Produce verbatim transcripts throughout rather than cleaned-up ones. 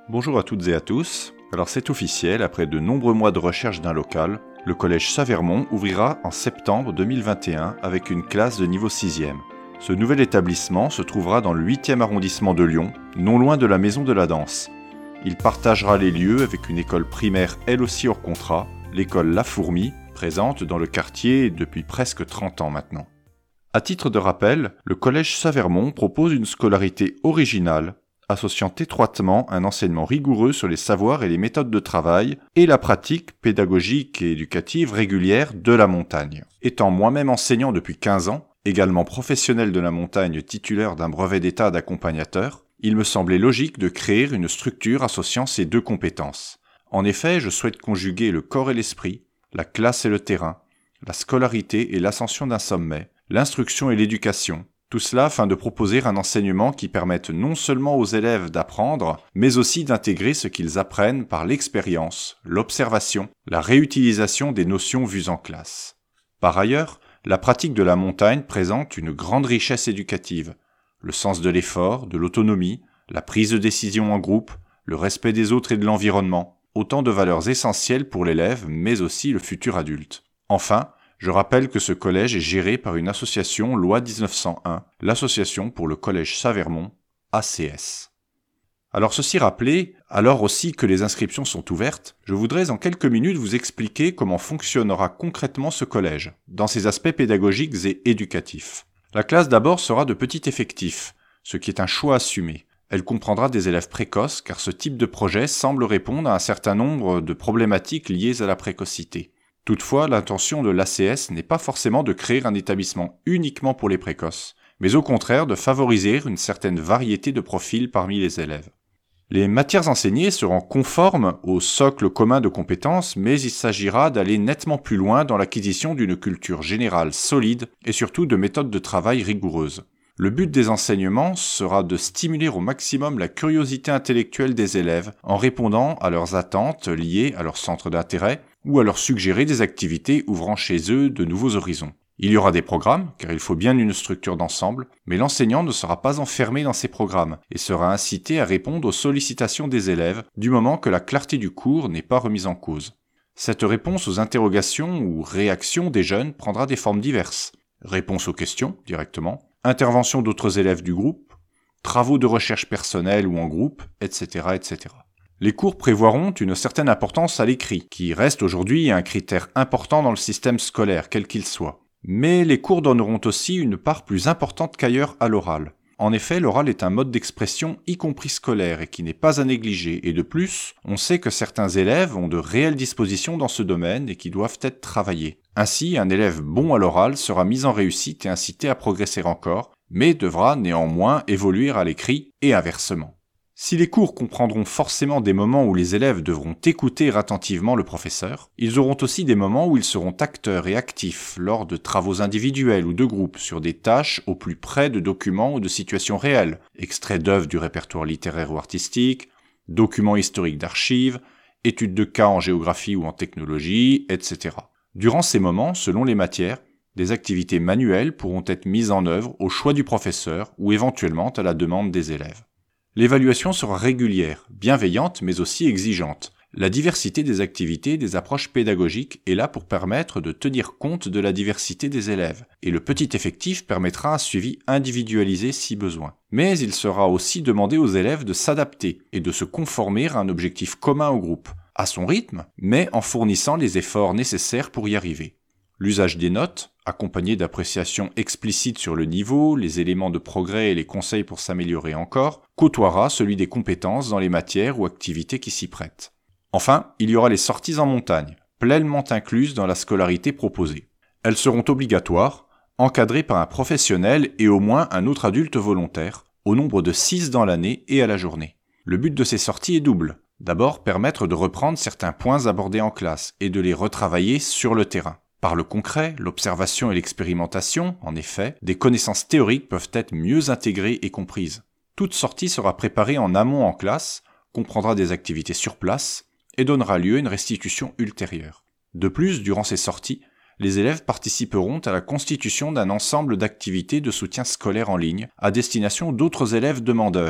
Bonjour à toutes et à tous. Alors c'est officiel, après de nombreux mois de recherche d'un local, le collège Savermont ouvrira en septembre deux mille vingt et un avec une classe de niveau sixième. Ce nouvel établissement se trouvera dans le huitième arrondissement de Lyon, non loin de la Maison de la Danse. Il partagera les lieux avec une école primaire elle aussi hors contrat, l'école La Fourmi, présente dans le quartier depuis presque trente ans maintenant. À titre de rappel, le collège Savermont propose une scolarité originale, associant étroitement un enseignement rigoureux sur les savoirs et les méthodes de travail et la pratique pédagogique et éducative régulière de la montagne. Étant moi-même enseignant depuis quinze ans, également professionnel de la montagne titulaire d'un brevet d'état d'accompagnateur, il me semblait logique de créer une structure associant ces deux compétences. En effet, je souhaite conjuguer le corps et l'esprit, la classe et le terrain, la scolarité et l'ascension d'un sommet, l'instruction et l'éducation, tout cela afin de proposer un enseignement qui permette non seulement aux élèves d'apprendre, mais aussi d'intégrer ce qu'ils apprennent par l'expérience, l'observation, la réutilisation des notions vues en classe. Par ailleurs, la pratique de la montagne présente une grande richesse éducative. Le sens de l'effort, de l'autonomie, la prise de décision en groupe, le respect des autres et de l'environnement, autant de valeurs essentielles pour l'élève, mais aussi le futur adulte. Enfin, je rappelle que ce collège est géré par une association loi dix-neuf cent un, l'Association pour le collège Savermont, A C S. Alors ceci rappelé, alors aussi que les inscriptions sont ouvertes, je voudrais en quelques minutes vous expliquer comment fonctionnera concrètement ce collège, dans ses aspects pédagogiques et éducatifs. La classe d'abord sera de petit effectif, ce qui est un choix assumé. Elle comprendra des élèves précoces car ce type de projet semble répondre à un certain nombre de problématiques liées à la précocité. Toutefois, l'intention de l'A C S n'est pas forcément de créer un établissement uniquement pour les précoces, mais au contraire de favoriser une certaine variété de profils parmi les élèves. Les matières enseignées seront conformes au socle commun de compétences, mais il s'agira d'aller nettement plus loin dans l'acquisition d'une culture générale solide et surtout de méthodes de travail rigoureuses. Le but des enseignements sera de stimuler au maximum la curiosité intellectuelle des élèves en répondant à leurs attentes liées à leur centre d'intérêt ou à leur suggérer des activités ouvrant chez eux de nouveaux horizons. Il y aura des programmes, car il faut bien une structure d'ensemble, mais l'enseignant ne sera pas enfermé dans ces programmes et sera incité à répondre aux sollicitations des élèves du moment que la clarté du cours n'est pas remise en cause. Cette réponse aux interrogations ou réactions des jeunes prendra des formes diverses. Réponse aux questions, directement, intervention d'autres élèves du groupe, travaux de recherche personnelle ou en groupe, et cetera, et cetera. Les cours prévoiront une certaine importance à l'écrit, qui reste aujourd'hui un critère important dans le système scolaire, quel qu'il soit. Mais les cours donneront aussi une part plus importante qu'ailleurs à l'oral. En effet, l'oral est un mode d'expression y compris scolaire et qui n'est pas à négliger, et de plus, on sait que certains élèves ont de réelles dispositions dans ce domaine et qui doivent être travaillés. Ainsi, un élève bon à l'oral sera mis en réussite et incité à progresser encore, mais devra néanmoins évoluer à l'écrit et inversement. Si les cours comprendront forcément des moments où les élèves devront écouter attentivement le professeur, ils auront aussi des moments où ils seront acteurs et actifs lors de travaux individuels ou de groupe sur des tâches au plus près de documents ou de situations réelles, extraits d'œuvres du répertoire littéraire ou artistique, documents historiques d'archives, études de cas en géographie ou en technologie, et cetera. Durant ces moments, selon les matières, des activités manuelles pourront être mises en œuvre au choix du professeur ou éventuellement à la demande des élèves. L'évaluation sera régulière, bienveillante mais aussi exigeante. La diversité des activités et des approches pédagogiques est là pour permettre de tenir compte de la diversité des élèves, et le petit effectif permettra un suivi individualisé si besoin. Mais il sera aussi demandé aux élèves de s'adapter et de se conformer à un objectif commun au groupe, à son rythme, mais en fournissant les efforts nécessaires pour y arriver. L'usage des notes, accompagné d'appréciations explicites sur le niveau, les éléments de progrès et les conseils pour s'améliorer encore, côtoiera celui des compétences dans les matières ou activités qui s'y prêtent. Enfin, il y aura les sorties en montagne, pleinement incluses dans la scolarité proposée. Elles seront obligatoires, encadrées par un professionnel et au moins un autre adulte volontaire, au nombre de six dans l'année et à la journée. Le but de ces sorties est double. D'abord, permettre de reprendre certains points abordés en classe et de les retravailler sur le terrain. Par le concret, l'observation et l'expérimentation, en effet, des connaissances théoriques peuvent être mieux intégrées et comprises. Toute sortie sera préparée en amont en classe, comprendra des activités sur place et donnera lieu à une restitution ultérieure. De plus, durant ces sorties, les élèves participeront à la constitution d'un ensemble d'activités de soutien scolaire en ligne à destination d'autres élèves demandeurs.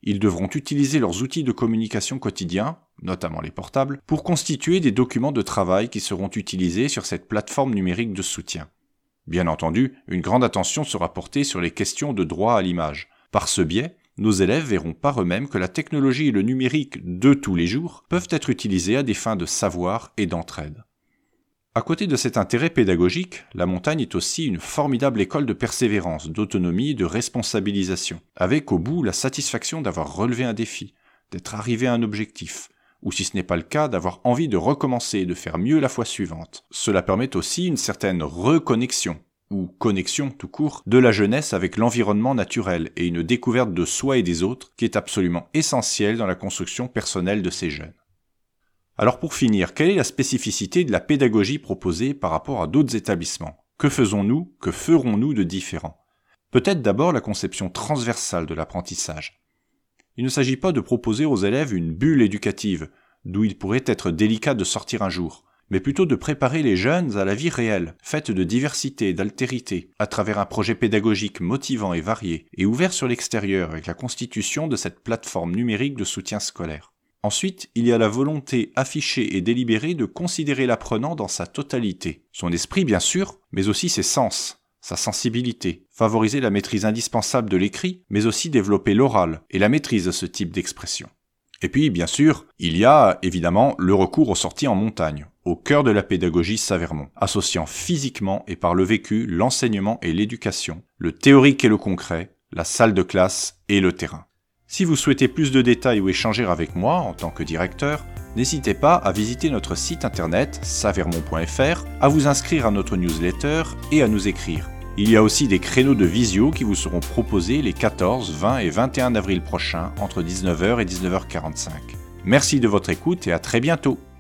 Ils devront utiliser leurs outils de communication quotidiens, notamment les portables, pour constituer des documents de travail qui seront utilisés sur cette plateforme numérique de soutien. Bien entendu, une grande attention sera portée sur les questions de droit à l'image. Par ce biais, nos élèves verront par eux-mêmes que la technologie et le numérique de tous les jours peuvent être utilisés à des fins de savoir et d'entraide. À côté de cet intérêt pédagogique, la montagne est aussi une formidable école de persévérance, d'autonomie et de responsabilisation, avec au bout la satisfaction d'avoir relevé un défi, d'être arrivé à un objectif, ou si ce n'est pas le cas, d'avoir envie de recommencer et de faire mieux la fois suivante. Cela permet aussi une certaine reconnexion, ou connexion tout court, de la jeunesse avec l'environnement naturel et une découverte de soi et des autres qui est absolument essentielle dans la construction personnelle de ces jeunes. Alors pour finir, quelle est la spécificité de la pédagogie proposée par rapport à d'autres établissements ? Que faisons-nous, que ferons-nous de différent ? Peut-être d'abord la conception transversale de l'apprentissage. Il ne s'agit pas de proposer aux élèves une bulle éducative, d'où il pourrait être délicat de sortir un jour, mais plutôt de préparer les jeunes à la vie réelle, faite de diversité et d'altérité, à travers un projet pédagogique motivant et varié, et ouvert sur l'extérieur avec la constitution de cette plateforme numérique de soutien scolaire. Ensuite, il y a la volonté affichée et délibérée de considérer l'apprenant dans sa totalité. Son esprit, bien sûr, mais aussi ses sens, sa sensibilité, favoriser la maîtrise indispensable de l'écrit, mais aussi développer l'oral et la maîtrise de ce type d'expression. Et puis, bien sûr, il y a évidemment le recours aux sorties en montagne, au cœur de la pédagogie Savermont, associant physiquement et par le vécu l'enseignement et l'éducation, le théorique et le concret, la salle de classe et le terrain. Si vous souhaitez plus de détails ou échanger avec moi en tant que directeur, n'hésitez pas à visiter notre site internet savermont point f r, à vous inscrire à notre newsletter et à nous écrire. Il y a aussi des créneaux de visio qui vous seront proposés les quatorze, vingt et vingt et un avril prochains entre dix-neuf heures et dix-neuf heures quarante-cinq. Merci de votre écoute et à très bientôt.